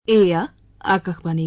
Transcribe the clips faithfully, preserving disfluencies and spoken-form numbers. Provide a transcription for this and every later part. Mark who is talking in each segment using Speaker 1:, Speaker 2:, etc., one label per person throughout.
Speaker 1: এয়া আকাশবাণী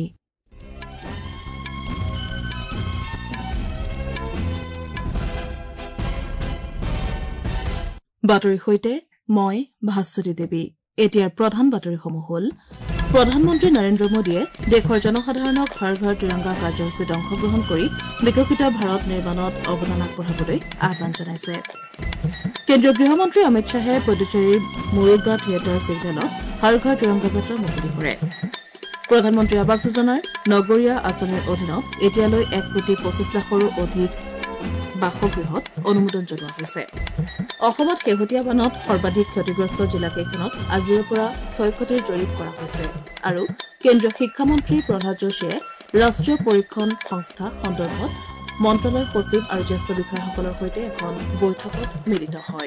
Speaker 1: বাতৰিৰ সৈতে মই ভাস্বতী দেৱী এতিয়াৰ প্ৰধান বাতৰিসমূহ হ'ল প্ৰধানমন্ত্ৰী নৰেন্দ্ৰ মোদীয়ে দেশৰ জনসাধাৰণক হৰ ঘৰ তিৰংগা কাৰ্যসূচীত অংশগ্ৰহণ কৰি বিকশিত ভাৰত নিৰ্মাণত অৱদান আগবঢ়াবলৈ আহ্বান জনাইছে কেন্দ্ৰীয় গৃহমন্ত্ৰী অমিত শ্বাহে পুডুচেৰীৰ মুৰুগা থিয়েটাৰ চিগনেলত হৰ ঘৰ তিৰংগা যাত্ৰা মুকলি কৰে প্ৰধানমন্ত্ৰী আৱাস যোজনাৰ নগৰীয়া আঁচনিৰ অধীনত এতিয়ালৈ এক কোটি পঁচিছ লাখৰো অধিক বাসগৃহত অনুমোদন জনোৱা হৈছে অসমত শেহতীয়া বানত সৰ্বাধিক ক্ষতিগ্ৰস্ত জিলাকেইখনত আজিৰে পৰা ক্ষয় ক্ষতিৰ জৰীপ কৰা হৈছে আৰু কেন্দ্ৰীয় শিক্ষামন্ত্ৰী প্ৰহ্লাদ যোশীয়ে ৰাষ্ট্ৰীয় পৰীক্ষণ সংস্থা সন্দৰ্ভত মন্ত্ৰালয় সচিব আৰু জ্যেষ্ঠ বিষয়াসকলৰ সৈতে এখন বৈঠকত মিলিত হয়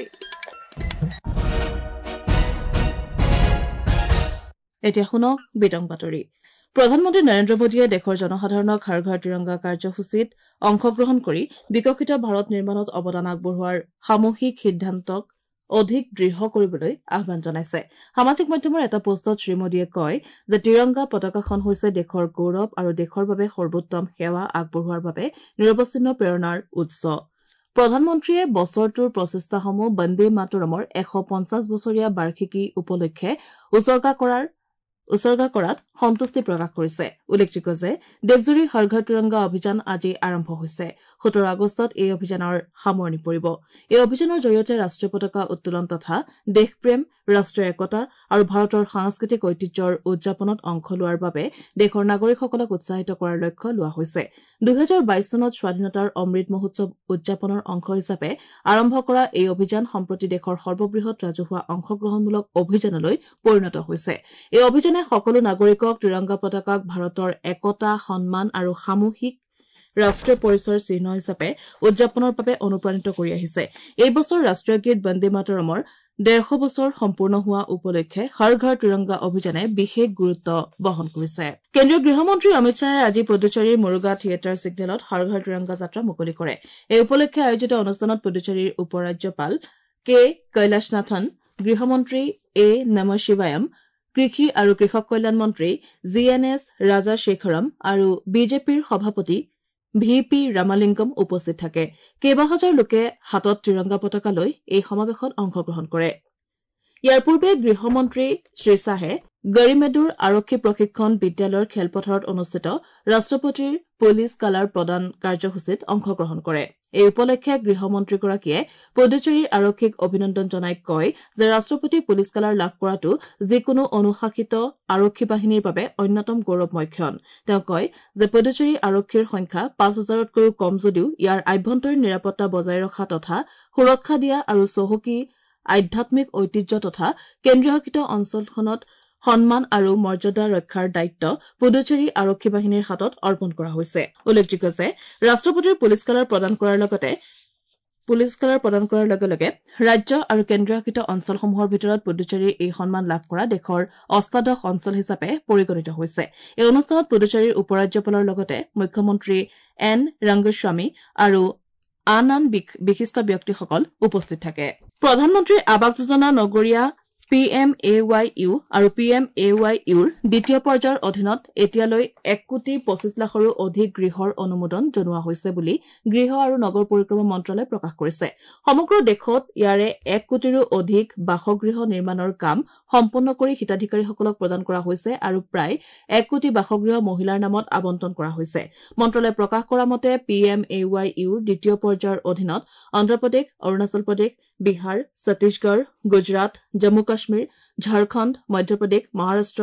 Speaker 1: এতিয়া শুনক বিতং বাতৰি প্ৰধানমন্ত্ৰী নৰেন্দ্ৰ মোদীয়ে দেশৰ জনসাধাৰণক হৰ ঘৰ তিৰংগা কাৰ্যসূচীত অংশগ্ৰহণ কৰি বিকশিত ভাৰত নিৰ্মাণত অৱদান আগবঢ়োৱাৰ সামূহিক সিদ্ধান্তক অধিক দৃঢ় কৰিবলৈ আহ্বান জনাইছে সামাজিক মাধ্যমৰ এটা পোষ্টত শ্ৰীমোদীয়ে কয় যে তিৰংগা পতাকাখন হৈছে দেশৰ গৌৰৱ আৰু দেশৰ বাবে সৰ্বোত্তম সেৱা আগবঢ়োৱাৰ বাবে নিৰৱচ্ছিন্ন প্ৰেৰণাৰ উৎস প্ৰধানমন্ত্ৰীয়ে বছৰটোৰ প্ৰচেষ্টাসমূহ বন্দে মাতৰমৰ এশ পঞ্চাছ বছৰীয়া বাৰ্ষিকী উপলক্ষে উৎসৰ্গা কৰাৰ উৎসৰ্গা কৰাত সন্তুষ্টি প্ৰকাশ কৰিছে উল্লেখযোগ্য যে দেশজুৰি হৰ ঘৰ তিৰংগা অভিযান আজি আৰম্ভ হৈছে সোতৰ আগষ্টত এই অভিযানৰ সামৰণি পৰিব এই অভিযানৰ জৰিয়তে ৰাষ্ট্ৰীয় পতাকা উত্তোলন তথা দেশপ্ৰেম ৰাষ্ট্ৰীয় একতা আৰু ভাৰতৰ সাংস্কৃতিক ঐতিহ্যৰ উদযাপনত অংশ লোৱাৰ বাবে দেশৰ নাগৰিকসকলক উৎসাহিত কৰাৰ লক্ষ্য লোৱা হৈছে দুহেজাৰ বাইশ চনত স্বাধীনতাৰ অমৃত মহোৎসৱ উদযাপনৰ অংশ হিচাপে আৰম্ভ কৰা এই অভিযান সম্প্ৰতি দেশৰ সৰ্ববৃহৎ ৰাজহুৱা অংশগ্ৰহণমূলক অভিযানলৈ পৰিণত হৈছে এই অভিযানে সকলো নাগৰিকক তিৰংগা পতাকাক ভাৰতৰ একতা সন্মান আৰু সামূহিক ৰাষ্ট্ৰীয় পৰিচয়ৰ চিহ্ন হিচাপে উদযাপনৰ বাবে অনুপ্ৰাণিত কৰি আহিছে এই বছৰ ৰাষ্ট্ৰীয় গীত বন্দে মাতৰমৰ ডেৰশ বছৰ সম্পূৰ্ণ হোৱা উপলক্ষে হৰ ঘৰ তিৰংগা অভিযানে বিশেষ গুৰুত্ব বহন কৰিছে কেন্দ্ৰীয় গৃহমন্ত্ৰী অমিত শ্বাহে আজি পুডুচেৰীৰ মুৰুগা থিয়েটাৰ চিগনেলত হৰ ঘৰ তিৰংগা যাত্ৰা মুকলি কৰে এই উপলক্ষে আয়োজিত অনুষ্ঠানত পুডুচেৰীৰ উপ ৰাজ্যপাল কে কৈলাশনাথন গৃহমন্ত্ৰী এ নম শিৱায়ম কৃষি আৰু কৃষক কল্যাণ মন্ত্ৰী জি এন এছ ৰাজাশেখৰম আৰু বিজেপিৰ সভাপতি ভি পি ৰামালিংগম উপস্থিত থাকে কেইবা হাজাৰ লোকে হাতত তিৰংগা পতাকা লৈ এই সমাৱেশত অংশগ্ৰহণ কৰে ইয়াৰ পূৰ্বে গৃহমন্ত্ৰী শ্ৰীশ্বাহে গৰিমেডুৰ আৰক্ষী প্ৰশিক্ষণ বিদ্যালয়ৰ খেলপথাৰত অনুষ্ঠিত ৰাষ্ট্ৰপতিৰ পুলিচ কালাৰ প্ৰদান কাৰ্যসূচীত অংশগ্ৰহণ কৰে এই উপলক্ষে গৃহমন্ত্ৰীগৰাকীয়ে পুডুচেৰীৰ আৰক্ষীক অভিনন্দন জনাই কয় যে ৰাষ্ট্ৰপতি পুলিচ কালাৰ লাভ কৰাটো যিকোনো অনুশাসিত আৰক্ষী বাহিনীৰ বাবে অন্যতম গৌৰৱময় ক্ষণ তেওঁ কয় যে পুডুচেৰী আৰক্ষীৰ সংখ্যা পাঁচ হাজাৰতকৈও কম যদিও ইয়াৰ আভ্যন্তৰীণ নিৰাপত্তা বজাই ৰখা তথা সুৰক্ষা দিয়া আৰু চহকী আধ্যাত্মিক ঐতিহ্য তথা কেন্দ্ৰীয়শাসিত অঞ্চলখনত সন্মান আৰু মৰ্যাদা ৰক্ষাৰ দায়িত্ব পুডুচেৰী আৰক্ষী বাহিনীৰ হাতত অৰ্পণ কৰা হৈছে উল্লেখযোগ্য যে ৰাষ্ট্ৰপতিৰ পুলিচ কালাৰ প্ৰদান কৰাৰ লগতে পুলিচ কালাৰ প্ৰদান কৰাৰ লগে লগে ৰাজ্য আৰু কেন্দ্ৰীয়শাসিত অঞ্চলসমূহৰ ভিতৰত পুডুচেৰীৰ এই সন্মান লাভ কৰা দেশৰ অষ্টাদশ অঞ্চল হিচাপে পৰিগণিত হৈছে এই অনুষ্ঠানত পুডুচেৰীৰ উপ ৰাজ্যপালৰ লগতে মুখ্যমন্ত্ৰী এন ৰংগস্বামী আৰু আন আন বিশিষ্ট ব্যক্তিসকল উপস্থিত থাকে প্ৰধানমন্ত্ৰী আৱাস যোজনা নগৰীয়া P M A Y U আৰু পি এম এ ৱাই ইউৰ দ্বিতীয় পৰ্যায়ৰ অধীনত এতিয়ালৈ এক কোটি পঁচিছ লাখৰো অধিক গৃহৰ অনুমোদন জনোৱা হৈছে বুলি গৃহ আৰু নগৰ পৰিক্ৰমা মন্ত্ৰালয়ে প্ৰকাশ কৰিছে সমগ্ৰ দেশত ইয়াৰে এক কোটিৰো অধিক বাসগৃহ নিৰ্মাণৰ কাম সম্পন্ন কৰি হিতাধিকাৰীসকলক প্ৰদান কৰা হৈছে আৰু প্ৰায় এক কোটি বাসগৃহ মহিলাৰ নামত আবণ্টন কৰা হৈছে মন্ত্ৰালয়ে প্ৰকাশ কৰা মতে পি এম এ ৱাই ইউৰ দ্বিতীয় পৰ্যায়ৰ অধীনত অন্ধ্ৰপ্ৰদেশ অৰুণাচল প্ৰদেশ বিহাৰ ছত্তীশগড় গুজৰাট জম্মু কাশ্মীৰ ঝাৰখণ্ড মধ্যপ্ৰদেশ মহাৰাষ্ট্ৰ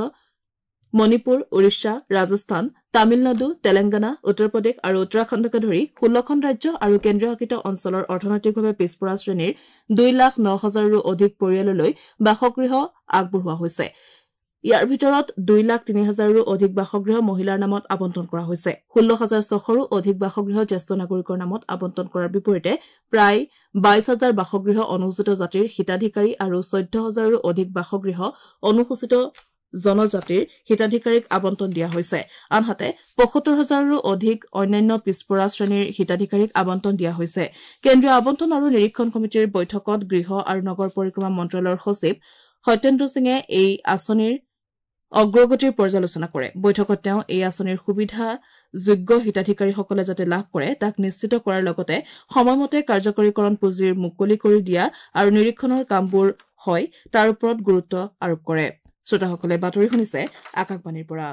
Speaker 1: মণিপুৰ ওড়িশা ৰাজস্থান তামিলনাডু তেলেংগানা উত্তৰ প্ৰদেশ আৰু উত্তৰাখণ্ডকে ধৰি ষোল্লখন ৰাজ্য আৰু কেন্দ্ৰীয়শাসিত অঞ্চলৰ অৰ্থনৈতিকভাৱে পিছপৰা শ্ৰেণীৰ দুই লাখ ন হাজাৰৰো অধিক পৰিয়াললৈ বাসগৃহ আগবঢ়োৱা হৈছে ইয়াৰ ভিতৰত দুই লাখ তিনি হাজাৰৰো অধিক বাসগৃহ মহিলাৰ নামত আবণ্টন কৰা হৈছে ষোল্ল হাজাৰ ছশৰো অধিক বাসগৃহ জ্যেষ্ঠ নাগৰিকৰ নামত আবণ্টন কৰাৰ বিপৰীতে প্ৰায় বাইশ হাজাৰ বাসগৃহ অনুসূচিত জাতিৰ হিতাধিকাৰী আৰু চৈধ্য হাজাৰৰো অধিক বাসগৃহ অনুসূচিত জনজাতিৰ হিতাধিকাৰীক আবণ্টন দিয়া হৈছে আনহাতে পঁয়সত্তৰ হাজাৰৰো অধিক অন্যান্য পিছপৰা শ্ৰেণীৰ হিতাধিকাৰীক আবণ্টন দিয়া হৈছে কেন্দ্ৰীয় আবণ্টন আৰু নিৰীক্ষণ কমিটিৰ বৈঠকত গৃহ আৰু নগৰ পৰিক্ৰমা মন্ত্ৰালয়ৰ সচিব সত্যেন্দ্ৰ সিঙে এই আঁচনিৰ অগ্ৰগতিৰ পৰ্যালোচনা কৰে বৈঠকত তেওঁ এই আঁচনিৰ সুবিধা যোগ্য হিতাধিকাৰীসকলে যাতে লাভ কৰে তাক নিশ্চিত কৰাৰ লগতে সময়মতে কাৰ্যকৰীকৰণ পুঁজিৰ মুকলি কৰি দিয়া আৰু নিৰীক্ষণৰ কামবোৰ হয় তাৰ ওপৰত গুৰুত্ব আৰোপ কৰে শ্ৰোতাসকলে বাতৰি শুনিছে আকাশবাণীৰ পৰা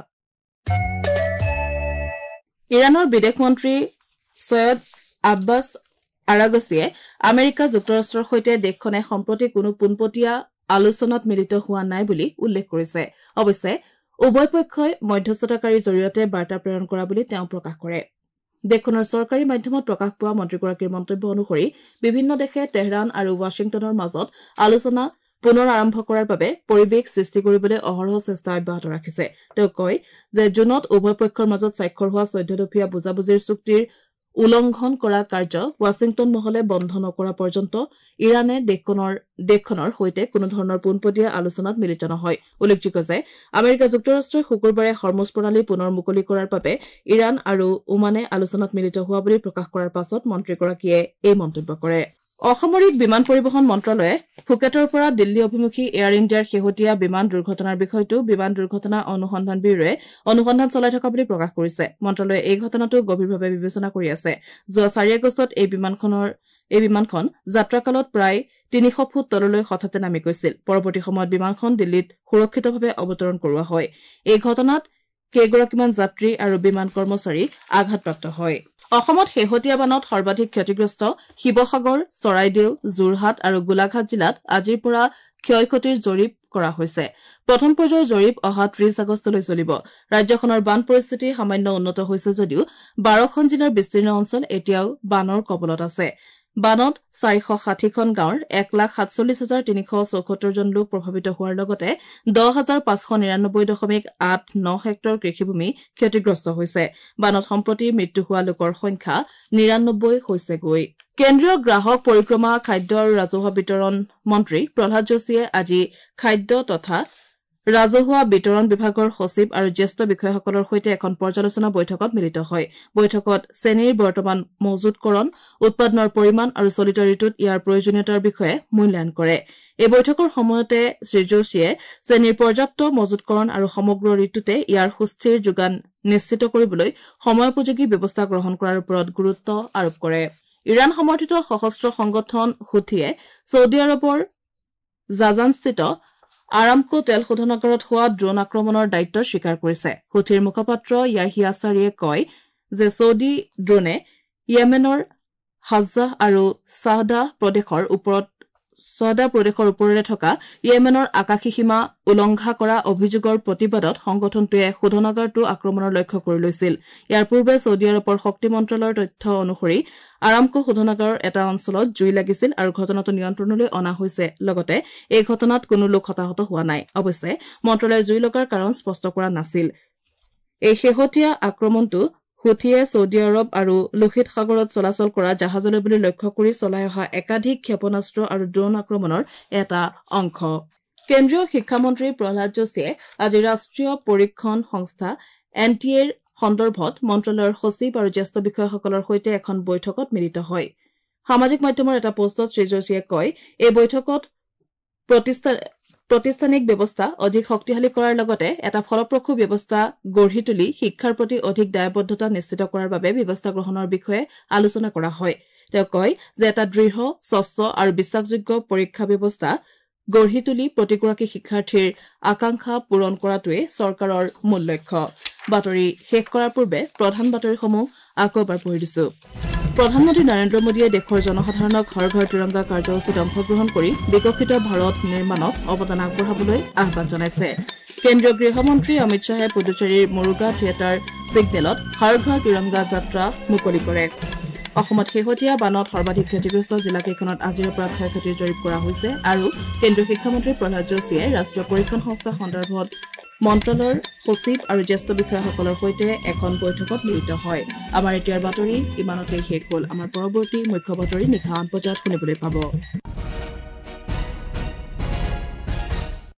Speaker 1: ইৰানৰ বিদেশ মন্ত্ৰী ছৈয়দ আব্বাছ আৰাগচিয়ে আমেৰিকা যুক্তৰাষ্ট্ৰৰ সৈতে দেশখনে সম্প্ৰতি কোনো পোনপটীয়া আলোচনাত মিলিত হোৱা নাই বুলি উল্লেখ কৰিছে অৱশ্যে উভয় পক্ষই মধ্যস্থতাকাৰীৰ জৰিয়তে বাৰ্তা প্ৰেৰণ কৰা বুলি তেওঁ প্ৰকাশ কৰে দেশখনৰ চৰকাৰী মাধ্যমত প্ৰকাশ পোৱা মন্ত্ৰীগৰাকীৰ মন্তব্য অনুসৰি বিভিন্ন দেশে তেহৰান আৰু ৱাশ্বিংটনৰ মাজত আলোচনা পুনৰ আৰম্ভ কৰাৰ বাবে পৰিৱেশ সৃষ্টি কৰিবলৈ অহৰহ চেষ্টা অব্যাহত ৰাখিছে তেওঁ কয় যে জুনত উভয় পক্ষৰ মাজত স্বাক্ষৰ হোৱা চৈধ্য দফীয়া বুজাবুজিৰ চুক্তিৰ উলংঘন কৰা কাৰ্য ৱাশ্বিংটন মহলে বন্ধ নকৰা পৰ্যন্ত ইৰানে দেশখনৰ দেশখনৰ সৈতে কোনো ধৰণৰ পোনপটীয়া আলোচনাত মিলিত নহয় উল্লেখযোগ্য যে আমেৰিকা যুক্তৰাষ্ট্ৰই শুকুৰবাৰে হৰমুজ প্ৰণালী পুনৰ মুকলি কৰাৰ বাবে ইৰাণ আৰু ওমানে আলোচনাত মিলিত হোৱা বুলি প্ৰকাশ কৰাৰ পাছত মন্ত্ৰীগৰাকীয়ে এই মন্তব্য কৰে অসামৰিক বিমান পৰিবহণ মন্ত্ৰালয়ে ফুকেটৰ পৰা দিল্লী অভিমুখী এয়াৰ ইণ্ডিয়াৰ শেহতীয়া বিমান দুৰ্ঘটনাৰ বিষয়টো বিমান দুৰ্ঘটনা অনুসন্ধান ব্যুৰোৱে অনুসন্ধান চলাই থকা বুলি প্ৰকাশ কৰিছে মন্ত্ৰালয়ে এই ঘটনাটো গভীৰভাৱে বিবেচনা কৰি আছে যোৱা চাৰি আগষ্টত এই বিমানখনৰ এই বিমানখন যাত্ৰাকালত প্ৰায় তিনিশ ফুট তললৈ হঠাতে নামি গৈছিল পৰৱৰ্তী সময়ত বিমানখন দিল্লীত সুৰক্ষিতভাৱে অৱতৰণ কৰোৱা হয় এই ঘটনাত কেইগৰাকীমান যাত্ৰী আৰু বিমান কৰ্মচাৰী আঘাতপ্ৰাপ্ত হয় অসমত শেহতীয়া বানত সৰ্বাধিক ক্ষতিগ্ৰস্ত শিৱসাগৰ চৰাইদেউ যোৰহাট আৰু গোলাঘাট জিলাত আজিৰ পৰা ক্ষয় ক্ষতিৰ জৰীপ কৰা হৈছে প্ৰথম পৰ্যায়ৰ জৰীপ অহা ত্ৰিশ আগষ্টলৈ চলিব ৰাজ্যখনৰ বান পৰিস্থিতি সামান্য উন্নত হৈছে যদিও বাৰখন জিলাৰ বিস্তীৰ্ণ অঞ্চল এতিয়াও বানৰ কবলত আছে বানত চাৰিশ ষাঠিখন গাঁৱৰ এক লাখ সাতচল্লিছ হাজাৰ তিনিশ চৌসত্তৰ জন লোক প্ৰভাৱিত হোৱাৰ লগতে দহ হাজাৰ পাঁচশ নিৰানব্বৈ দশমিক আঠ ন হেক্টৰ কৃষিভূমি ক্ষতিগ্ৰস্ত হৈছে বানত সম্প্ৰতি মৃত্যু হোৱা লোকৰ সংখ্যা নিৰানব্বৈ হৈছেগৈ কেন্দ্ৰীয় গ্ৰাহক পৰিক্ৰমা খাদ্য আৰু ৰাজহুৱা বিতৰণ মন্ত্ৰী প্ৰহ্লাদ যোশীয়ে আজি খাদ্য তথা ৰাজহুৱা বিতৰণ বিভাগৰ সচিব আৰু জ্যেষ্ঠ বিষয়াসকলৰ সৈতে এখন পৰ্যালোচনা বৈঠকত মিলিত হয় বৈঠকত চেনীৰ বৰ্তমান মজুতকৰণ উৎপাদনৰ পৰিমাণ আৰু চলিত ঋতুত ইয়াৰ প্ৰয়োজনীয়তাৰ বিষয়ে মূল্যায়ন কৰে এই বৈঠকৰ সময়তে শ্ৰীযোশীয়ে চেনীৰ পৰ্যাপ্ত মজুতকৰণ আৰু সমগ্ৰ ঋতুতে ইয়াৰ সুস্থিৰ যোগান নিশ্চিত কৰিবলৈ সময়োপযোগী ব্যৱস্থা গ্ৰহণ কৰাৰ ওপৰত গুৰুত্ব আৰোপ কৰে ইৰাণ সমৰ্থিত সশস্ত্ৰ সংগঠন হুথিয়ে ছৌদি আৰবৰ জাজানস্থিত আৰামকো তেল শোধনাগাৰত হোৱা ড্ৰোন আক্ৰমণৰ দায়িত্ব স্বীকাৰ কৰিছে হুথিৰ মুখপাত্ৰ য়াহিয়া ছাৰিয়ে কয় যে ছৌদি ড্ৰোনে য়েমেনৰ হাজ্জাহ আৰু চাহদাহ প্ৰদেশৰ ওপৰত ছদা প্ৰদেশৰ ওপৰেৰে থকা য়েমেনৰ আকাশী সীমা উলংঘা কৰা অভিযোগৰ প্ৰতিবাদত সংগঠনটোৱে শোধনাগাৰটো আক্ৰমণৰ লক্ষ্য কৰি লৈছিল ইয়াৰ পূৰ্বে ছৌদি আৰবৰ শক্তি মন্ত্ৰালয়ৰ তথ্য অনুসৰি আৰামকো শোধনাগাৰৰ এটা অঞ্চলত জুই লাগিছিল আৰু ঘটনাটো নিয়ন্ত্ৰণলৈ অনা হৈছে লগতে এই ঘটনাত কোনো লোক হতাহত হোৱা নাই অৱশ্যে মন্ত্ৰালয়ে জুই লগাৰ কাৰণ স্পষ্ট কৰা নাছিল এই শেহতীয়া আক্ৰমণটো হুথিয়ে ছৌদি আৰব আৰু লোহিত সাগৰত চলাচল কৰা জাহাজলৈ বুলি লক্ষ্য কৰি চলাই অহা একাধিক ক্ষেপণাস্ত্ৰ আৰু ড্ৰোন আক্ৰমণৰ এটা অংশ কেন্দ্ৰীয় শিক্ষামন্ত্ৰী প্ৰহ্লাদ যোশীয়ে আজি ৰাষ্ট্ৰীয় পৰীক্ষণ সংস্থা এন টি এৰ সন্দৰ্ভত মন্ত্ৰালয়ৰ সচিব আৰু জ্যেষ্ঠ বিষয়াসকলৰ সৈতে এখন বৈঠকত মিলিত হয় সামাজিক মাধ্যমৰ এটা পোষ্টত শ্ৰীযোশীয়ে কয় এই বৈঠকত প্ৰতিষ্ঠানিক ব্যৱস্থা অধিক শক্তিশালী কৰাৰ লগতে এটা ফলপ্ৰসূ ব্যৱস্থা গঢ়ি তুলি শিক্ষাৰ প্ৰতি অধিক দায়বদ্ধতা নিশ্চিত কৰাৰ বাবে ব্যৱস্থা গ্ৰহণৰ বিষয়ে আলোচনা কৰা হয় তেওঁ কয় যে এটা দৃঢ় স্বচ্ছ আৰু বিশ্বাসযোগ্য পৰীক্ষা ব্যৱস্থা গঢ়ি তুলি প্ৰতিগৰাকী শিক্ষাৰ্থীৰ আকাংক্ষা পূৰণ কৰাটোৱে চৰকাৰৰ মূল লক্ষ্য বাতৰি শেষ কৰাৰ পূৰ্বে প্ৰধান বাতৰিসমূহ আকৌ এবাৰ পঢ়ি দিছো প্ৰধানমন্ত্ৰী নৰেন্দ্ৰ মোদীয়ে দেশৰ জনসাধাৰণক হৰ ঘৰ তিৰংগা কাৰ্যসূচীত অংশগ্ৰহণ কৰি বিকশিত ভাৰত নিৰ্মাণত অৱদান আগবঢ়াবলৈ আহ্বান জনাইছে কেন্দ্ৰীয় গৃহমন্ত্ৰী অমিত শ্বাহে পুডুচেৰীৰ মুৰুগা থিয়েটাৰ ছিগনেলত হৰ ঘৰ তিৰংগা যাত্ৰা মুকলি কৰে অসমত শেহতীয়া বানত সৰ্বাধিক ক্ষতিগ্ৰস্ত জিলাকেইখনত আজিৰে পৰা ক্ষয় ক্ষতিৰ জৰীপ কৰা হৈছে আৰু কেন্দ্ৰীয় শিক্ষামন্ত্ৰী প্ৰহ্লাদ যোশীয়ে ৰাষ্ট্ৰীয় পৰীক্ষণ সংস্থা সন্দৰ্ভত মন্ত্ৰালয়ৰ সচিব আৰু জ্যেষ্ঠ বিষয়াসকলৰ সৈতে এখন বৈঠকত মিলিত হয় আমাৰ এতিয়াৰ বাতৰি ইমানতেই শেষ হ'ল আমাৰ পৰৱৰ্তী মুখ্য বাতৰি নিশা আঠ বজাত শুনিবলৈ পাব